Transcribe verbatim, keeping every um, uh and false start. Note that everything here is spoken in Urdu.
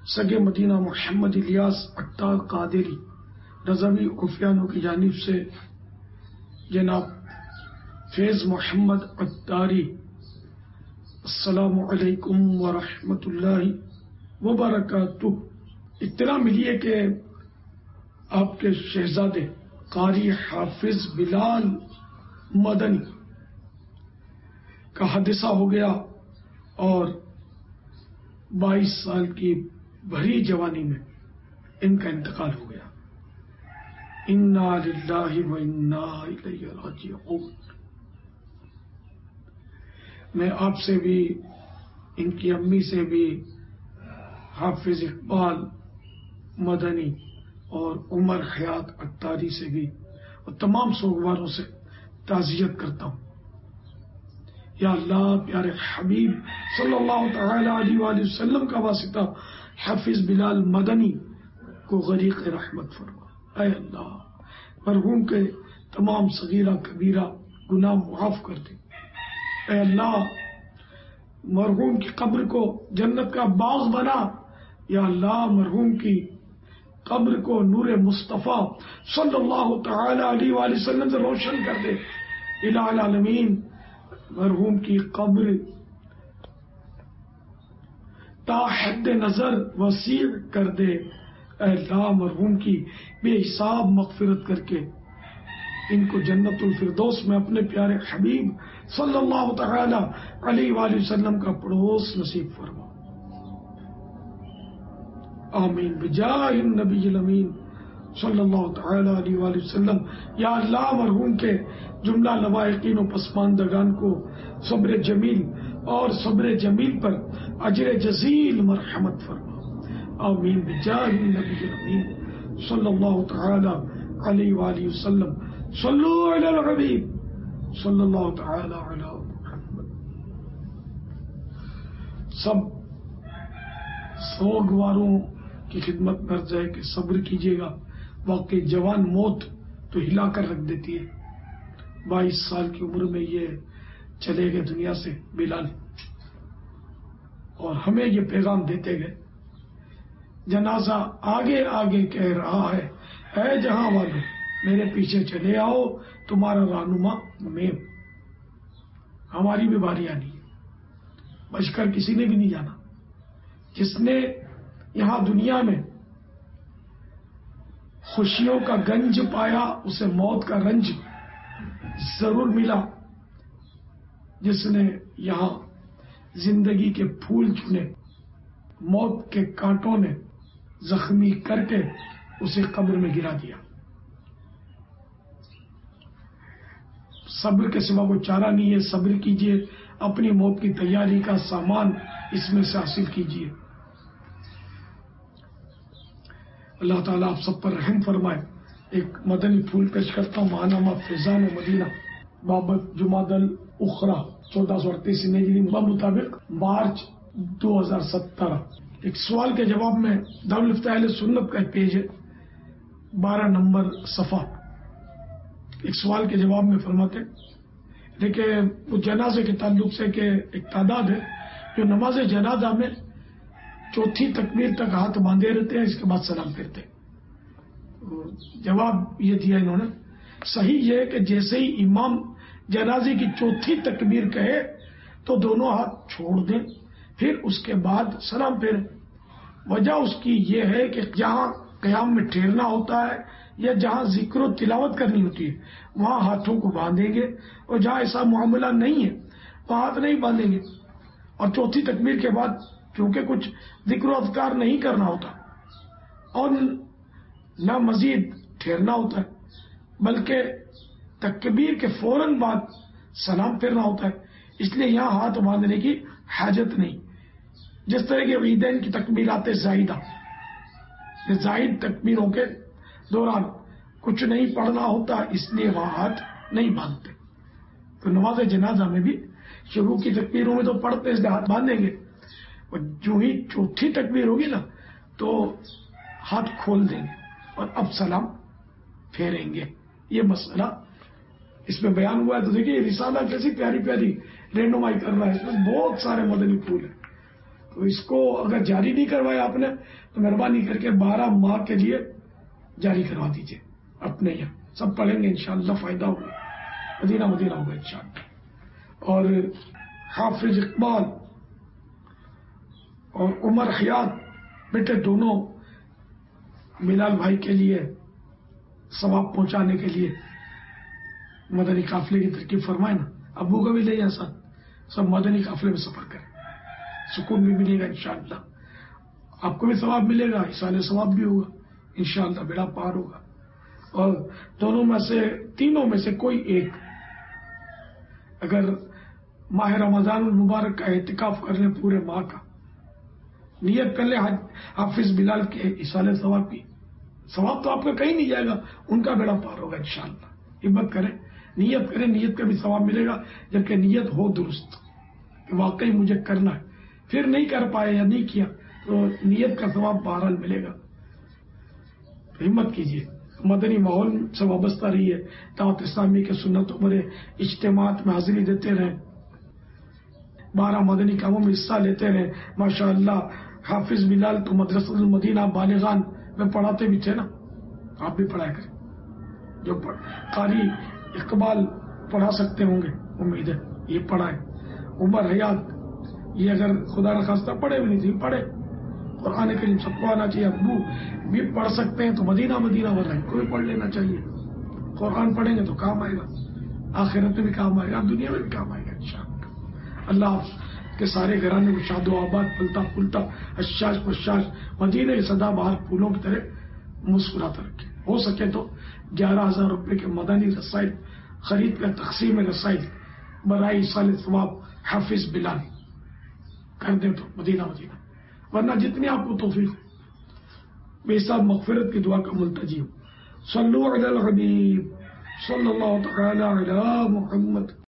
سگے مدینہ محمد الیاس عطار قادری رضوی عفیانو کی جانب سے جناب فیض محمد عطاری، السلام علیکم ورحمۃ اللہ وبرکاتہ۔ اطلاع ملی ہے کہ آپ کے شہزادے قاری حافظ بلال مدنی کا حادثہ ہو گیا اور بائیس سال کی بھری جوانی میں ان کا انتقال ہو گیا۔ انا للہ و انا الیہ راجعون۔ میں آپ سے بھی، ان کی امی سے بھی، حافظ اقبال مدنی اور عمر حیات عطاری سے بھی اور تمام سوگواروں سے تعزیت کرتا ہوں۔ یا اللہ پیارے حبیب صلی اللہ تعالی علیہ وآلہ وسلم کا واسطہ حافظ بلال مدنی کو غریق رحمت فرما۔ اے اللہ مرحوم کے تمام صغیرہ کبیرہ گناہ معاف کر دے۔ اے اللہ مرحوم کی قبر کو جنت کا باغ بنا۔ یا اللہ مرحوم کی قبر کو نور مصطفیٰ صلی اللہ تعالی علیہ وآلہ وسلم سے روشن کر دے۔ الہ العالمین مرحوم کی قبر تا حد نظر وسیع کر دے۔ اے اللہ مرحوم کی بے حساب مغفرت کر کے ان کو جنت الفردوس میں اپنے پیارے حبیب صلی اللہ تعالی علیہ وآلہ وسلم کا پڑوس نصیب فرما۔ آمین بجاہ النبی الامین صلی اللہ تعالی علیہ وآلہ وسلم۔ یا اللہ مرحوم کے جملہ لوائقین و پسماندگان کو صبر جمیل اور صبر جمیل پر اجر جزیل مرحمت فرما۔ آمین بجاہ النبی الامین صلی اللہ تعالی علیہ وآلہ وسلم۔ صلو علی الحبیب صلی اللہ تعالی علی محمد۔ سب سوگواروں کی خدمت میں عرض ہے کہ صبر کیجیے گا، واقعی جوان موت تو ہلا کر رکھ دیتی ہے۔ بائیس سال کی عمر میں یہ چلے گئے دنیا سے بلال، اور ہمیں یہ پیغام دیتے گئے، جنازہ آگے آگے کہہ رہا ہے، اے جہاں والوں میرے پیچھے چلے آؤ، تمہارا رہنما میں۔ ہماری بھی باری آنی ہے، بچ کر کسی نے بھی نہیں جانا۔ جس نے یہاں دنیا میں خوشیوں کا گنج پایا اسے موت کا رنج ضرور ملا۔ جس نے یہاں زندگی کے پھول چنے موت کے کانٹوں نے زخمی کر کے اسے قبر میں گرا دیا۔ صبر کے سوا کوئی چارہ نہیں ہے۔ صبر کیجئے، اپنی موت کی تیاری کا سامان اس میں سے حاصل کیجئے۔ اللہ تعالیٰ آپ سب پر رحم فرمائے۔ ایک مدنی پھول پیش کرتا ہوں، ماہنامہ فیضان و مدینہ بابت جمادی الاخری چودہ سو اڑتیس ہجری مطابق مارچ دو ہزار سترہ۔ ایک سوال کے جواب میں دارالفتہ اہل سنت کا ایک پیج ہے، بارہ نمبر صفحہ۔ ایک سوال کے جواب میں فرماتے لیکن وہ جنازے کے تعلق سے کہ ایک تعداد ہے جو نماز جنازہ میں چوتھی تکبیر تک ہاتھ باندھے رہتے ہیں، اس کے بعد سلام پھرتے ہیں۔ جواب یہ دیا انہوں نے، صحیح یہ ہے کہ جیسے ہی امام جنازے کی چوتھی تکبیر کہے تو دونوں ہاتھ چھوڑ دیں، پھر اس کے بعد سلام پھیریں۔ وجہ اس کی یہ ہے کہ جہاں قیام میں ٹھہرنا ہوتا ہے یا جہاں ذکر و تلاوت کرنی ہوتی ہے وہاں ہاتھوں کو باندھیں گے، اور جہاں ایسا معاملہ نہیں ہے وہاں ہاتھ نہیں باندھیں گے۔ اور چوتھی تکبیر کے بعد کیونکہ کچھ ذکر و اذکار نہیں کرنا ہوتا اور نہ مزید ٹھہرنا ہوتا ہے، بلکہ تکبیر کے فوراً بعد سلام پھیرنا ہوتا ہے، اس لیے یہاں ہاتھ باندھنے کی حاجت نہیں۔ جس طرح کے عیدین کی تکبیرات زائدہ، زائد تکبیروں کے دوران کچھ نہیں پڑھنا ہوتا، اس لیے وہاں ہاتھ نہیں باندھتے۔ تو نماز جنازہ میں بھی شروع کی تکبیروں میں تو پڑھتے اس لیے ہاتھ باندھیں گے، اور جو ہی چوتھی تکبیر ہوگی نا تو ہاتھ کھول دیں گے اور اب سلام پھیریں گے۔ یہ مسئلہ اس میں بیان ہوا ہے۔ تو دیکھیے رسالہ کیسی پیاری پیاری رہنمائی کر رہا ہے، اس میں بہت سارے مدنی پھول ہیں۔ تو اس کو اگر جاری نہیں کروایا آپ نے تو مہربانی کر کے بارہ ماہ کے لیے جاری کروا دیجیے اپنے یہاں. سب پڑھیں گے انشاءاللہ فائدہ ہوگا. مدینہ مدینہ ہوگا انشاءاللہ. اور حافظ اقبال اور عمر حیات بیٹے دونوں بلال بھائی کے لیے ثواب پہنچانے کے لیے مدنی قافلے کی ترکیب فرمائے نا. ابو کا بھی لے جائیں ساتھ, سب مدنی قافلے میں سفر کریں. سکون بھی ملے گا انشاءاللہ. آپ کو بھی ثواب ملے گا, ایصال ثواب بھی ہوگا انشاءاللہ. بیڑا پار ہوگا. اور دونوں میں سے تینوں میں سے کوئی ایک اگر ماہ رمضان المبارک کا اعتکاف کر لیں, پورے ماہ کا نیت کر لیں حافظ بلال کے ایصال ثواب کی, ثواب تو آپ کا کہیں نہیں جائے گا, ان کا بیڑا پار ہوگا انشاءاللہ. ہمت کریں, نیت کریں, نیت کا بھی ثواب ملے گا جبکہ نیت ہو درست کہ واقعی مجھے کرنا ہے. پھر نہیں کر پائے یا نہیں کیا تو نیت کا ثواب بہرحال ملے گا. ہمت کیجیے, مدنی ماحول سے وابستہ رہیے, دعوت اسلامی کے سنتوں پر اجتماعات میں حاضری دیتے رہیں, بارہ مدنی کاموں میں حصہ لیتے رہیں. ماشاءاللہ حافظ بلال تو مدرسۃ المدینہ بالغان میں پڑھاتے بھی تھے نا, آپ بھی پڑھایا کریں. جو قاری اقبال پڑھا سکتے ہوں گے امید ہے یہ پڑھائیں. عمر حیات یہ اگر خدا نخواستہ پڑھے بھی نہیں تھی پڑھے, قرآن کریم سب کو آنا چاہیے. ابو بھی پڑھ سکتے ہیں تو مدینہ مدینہ بھر کو بھی پڑھ لینا چاہیے. قرآن پڑھیں گے تو کام آئے گا, آخرت میں بھی کام آئے گا, دنیا میں بھی کام آئے گا انشاءاللہ. اللہ آپ کے سارے گھرانے کو شاد و آباد, پلتا پھولتا, اشاش پشاش مدینہ سدا بہار پھولوں کی طرح مسکراتا رکھے. ہو سکے تو گیارہ ہزار روپے کے مدنی رسائل خرید کر تقسیم رسائل برائے ایصال ثواب حافظ بلال کر دیں تو مدینہ مدینہ, ورنہ جتنی آپ کو توفیق ہو بے حساب مغفرت کی دعا کا ملتجی ہو. صلو علی الحبیب صلی اللہ تعالی علی محمد.